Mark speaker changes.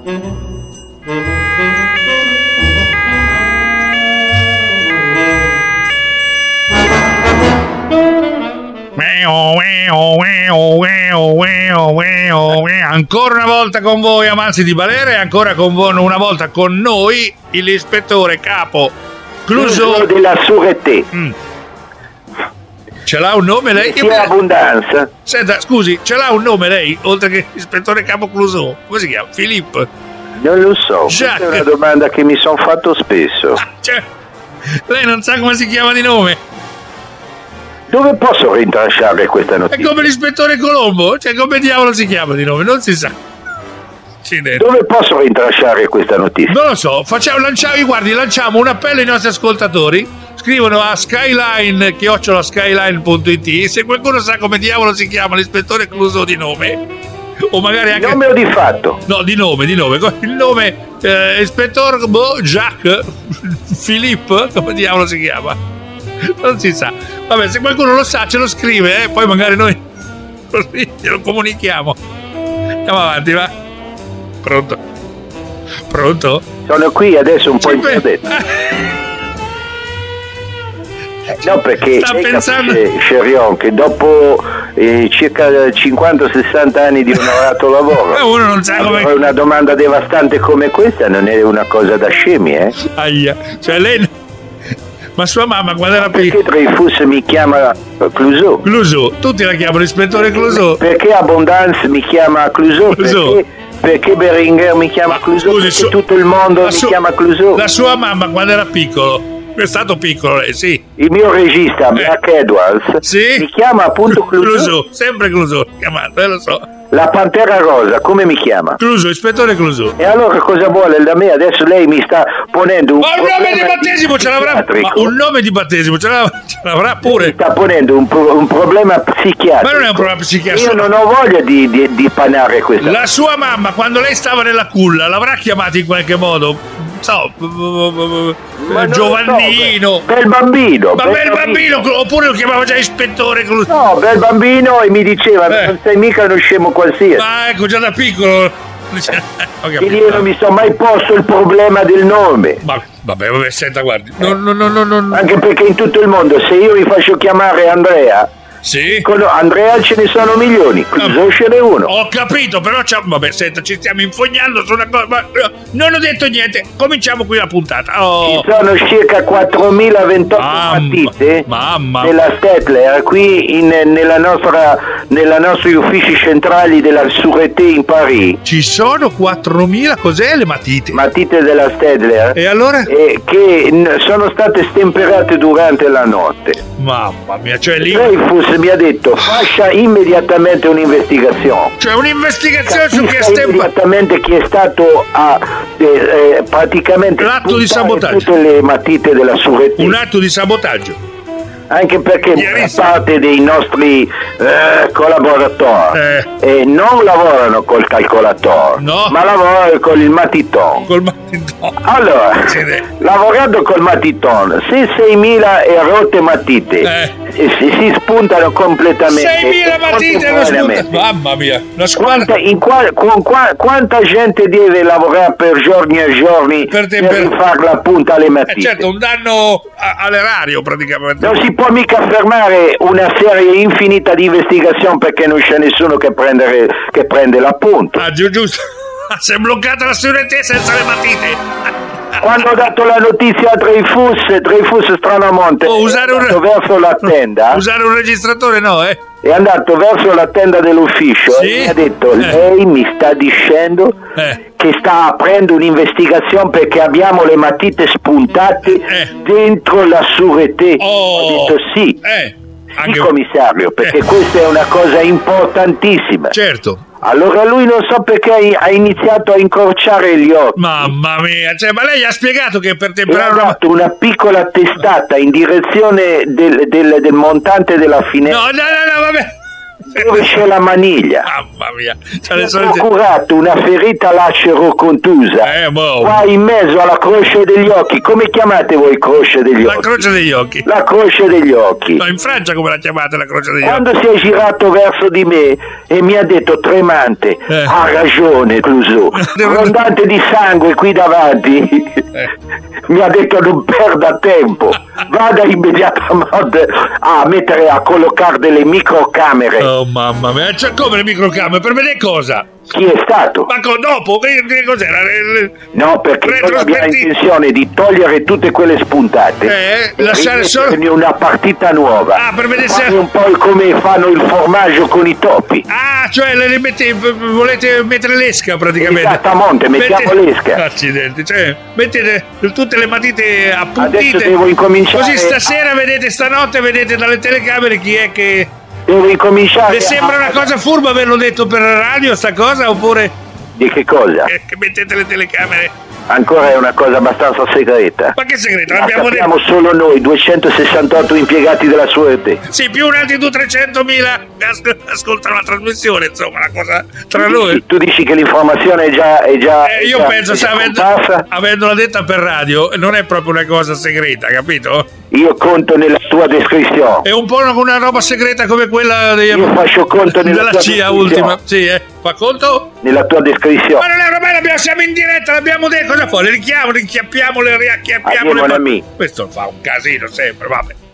Speaker 1: Ancora una volta con voi amanti di balere, ancora con voi una volta con noi l'ispettore capo Clouseau
Speaker 2: della Sûreté.
Speaker 1: Ce l'ha un nome lei?
Speaker 2: Che abbondanza.
Speaker 1: Senta, scusi, ce l'ha un nome lei oltre che l'ispettore capo Clouseau? Come si chiama? Philippe?
Speaker 2: Non lo so,
Speaker 1: Jacques.
Speaker 2: questa è una domanda che mi sono fatto spesso.
Speaker 1: Lei non sa come si chiama di nome?
Speaker 2: Dove posso rintracciare questa notizia?
Speaker 1: È come l'ispettore Colombo, cioè come diavolo si chiama di nome? Non si sa.
Speaker 2: Dove posso rintracciare questa notizia?
Speaker 1: Non lo so, lanciamo un appello ai nostri ascoltatori. Scrivono a skyline@skyline.it se qualcuno sa come diavolo si chiama l'ispettore Clouseau di nome. O magari anche.
Speaker 2: Nome o di fatto?
Speaker 1: No, di nome. Il nome ispettor Jacques Philippe, come diavolo si chiama? Non si sa. Vabbè, se qualcuno lo sa ce lo scrive, poi magari noi così glielo comunichiamo. Andiamo avanti, va. Pronto?
Speaker 2: Sono qui adesso un po' interdetto. No, perché
Speaker 1: sta pensando,
Speaker 2: Cherion, che dopo circa 50-60 anni di onorato lavoro,
Speaker 1: uno non sa come.
Speaker 2: Una domanda devastante come questa non è una cosa da scemi,
Speaker 1: Aia, cioè lei. Ma sua mamma quando era piccola.
Speaker 2: Perché Dreyfus mi chiama Clouseau?
Speaker 1: Tutti la chiamano ispettore Clouseau.
Speaker 2: Perché Abondance mi chiama Clouseau? Perché Beringer mi chiama Clouseau?
Speaker 1: Scusi,
Speaker 2: perché tutto il mondo mi chiama Clouseau?
Speaker 1: La sua mamma quando era piccolo. È stato piccolo lei, sì.
Speaker 2: Il mio regista, Mark Edwards, mi chiama appunto Clouseau.
Speaker 1: Sempre Clouseau, chiamato, lo so.
Speaker 2: La Pantera Rosa, come mi chiama?
Speaker 1: Clouseau, ispettore Clouseau.
Speaker 2: E allora cosa vuole da me? Adesso lei mi sta ponendo un
Speaker 1: nome di battesimo ce l'avrà. Ma un nome di battesimo ce l'avrà pure.
Speaker 2: Mi sta ponendo un problema psichiatrico.
Speaker 1: Ma non è un problema psichiatrico.
Speaker 2: Io non ho voglia di panare questa.
Speaker 1: La sua mamma, quando lei stava nella culla, l'avrà chiamato in qualche modo? Giovannino.
Speaker 2: Bel bambino.
Speaker 1: Ma bel bambino, oppure lo chiamava già ispettore Clouseau.
Speaker 2: No, bel bambino, e mi diceva non sei mica uno scemo qualsiasi.
Speaker 1: Ma ecco, già da piccolo.
Speaker 2: Io non mi sono mai posto il problema del nome.
Speaker 1: Vabbè, senta, guardi. No.
Speaker 2: Anche perché in tutto il mondo, se io mi faccio chiamare Andrea,
Speaker 1: sì?
Speaker 2: Andrea ce ne sono milioni, Clouseau ce n'è uno.
Speaker 1: Ho capito, però vabbè, senta, ci stiamo infognando su una cosa. Non ho detto niente, cominciamo qui la puntata.
Speaker 2: Ci sono circa 4.028 matite della Stettler qui nella nostri uffici centrali della Sûreté in Paris.
Speaker 1: Ci sono 4.000, cos'è le matite?
Speaker 2: Matite della Stettler.
Speaker 1: E allora?
Speaker 2: Che sono state stemperate durante la notte.
Speaker 1: Mamma mia, cioè lì.
Speaker 2: Dreyfus mi ha detto faccia immediatamente un'investigazione.
Speaker 1: Cioè un'investigazione su che stempa.
Speaker 2: Immediatamente chi è stato a praticamente
Speaker 1: l'atto di sabotaggio.
Speaker 2: Tutte le matite della Sûreté.
Speaker 1: Un atto di sabotaggio.
Speaker 2: Anche perché parte dei nostri collaboratori non lavorano col calcolatore, ma lavorano con il matiton. Allora, lavorando col matiton, se 6.000 e rotte matite si spuntano completamente.
Speaker 1: 6.000 matite non spuntano. Mamma mia,
Speaker 2: quanta gente deve lavorare per giorni e giorni per fare la punta alle matite?
Speaker 1: Certo, un danno all'erario praticamente.
Speaker 2: Non si può mica fermare una serie infinita di investigazioni perché non c'è nessuno che prende la punta.
Speaker 1: Giusto. Si è bloccata la Sûreté senza le matite.
Speaker 2: Quando ho dato la notizia a Dreyfus stranamente verso la tenda.
Speaker 1: Usare un registratore
Speaker 2: è andato verso la tenda dell'ufficio e mi ha detto lei mi sta dicendo che sta aprendo un'investigazione perché abbiamo le matite spuntate dentro la Sûreté. Ho detto sì, commissario, perché questa è una cosa importantissima.
Speaker 1: Certo.
Speaker 2: Allora lui non so perché ha iniziato a incorciare gli occhi.
Speaker 1: Mamma mia, ma lei ha spiegato che per temperare
Speaker 2: ha dato una piccola testata in direzione del montante della finestra.
Speaker 1: No, vabbè.
Speaker 2: dove c'è la maniglia.
Speaker 1: Mamma mia.
Speaker 2: Mi ha procurato una ferita lacero contusa qua in mezzo alla croce degli occhi. Come chiamate voi croce degli occhi?
Speaker 1: La croce degli occhi.
Speaker 2: La croce degli occhi.
Speaker 1: No, in Francia come la chiamate la croce degli
Speaker 2: Quando
Speaker 1: occhi?
Speaker 2: si è girato verso di me e mi ha detto tremante, ha ragione Clouseau, rondante di sangue qui davanti, mi ha detto non perda tempo, vada immediatamente a collocare delle microcamere.
Speaker 1: Oh mamma mia, cioè come le microcamere? Per vedere cosa?
Speaker 2: Chi è stato?
Speaker 1: Ma dopo? Che cos'era?
Speaker 2: No, perché noi abbiamo intenzione di togliere tutte quelle spuntate
Speaker 1: lasciare solo
Speaker 2: una partita nuova.
Speaker 1: Ah, per vedere se
Speaker 2: un po' come fanno il formaggio con i topi.
Speaker 1: Ah, cioè volete mettere l'esca praticamente.
Speaker 2: Esattamente, mettiamo l'esca.
Speaker 1: Accidenti, cioè mettete tutte le matite appuntite.
Speaker 2: Adesso devo incominciare.
Speaker 1: Così stasera vedete, stanotte vedete dalle telecamere chi è che.
Speaker 2: Devo incominciare.
Speaker 1: Le sembra una cosa furba averlo detto per radio sta cosa oppure?
Speaker 2: Di che cosa?
Speaker 1: Che mettete le telecamere?
Speaker 2: Ancora è una cosa abbastanza segreta.
Speaker 1: Ma che segreta?
Speaker 2: L'abbiamo detto solo noi, 268 impiegati della suerte.
Speaker 1: Sì, più un altri 300.000 ascoltano la trasmissione, insomma, una cosa tra noi.
Speaker 2: Tu dici che l'informazione è già
Speaker 1: io penso, avendola detta per radio, non è proprio una cosa segreta, capito?
Speaker 2: Io conto nella tua descrizione.
Speaker 1: È un po' una roba segreta come quella
Speaker 2: io faccio conto
Speaker 1: della CIA ultima. Sì, fa conto?
Speaker 2: Nella tua descrizione.
Speaker 1: Ma non è una bella, siamo in diretta, l'abbiamo detto, cosa fa? Le richiappiamo, le riacchiappiamo. Questo fa un casino sempre, vabbè.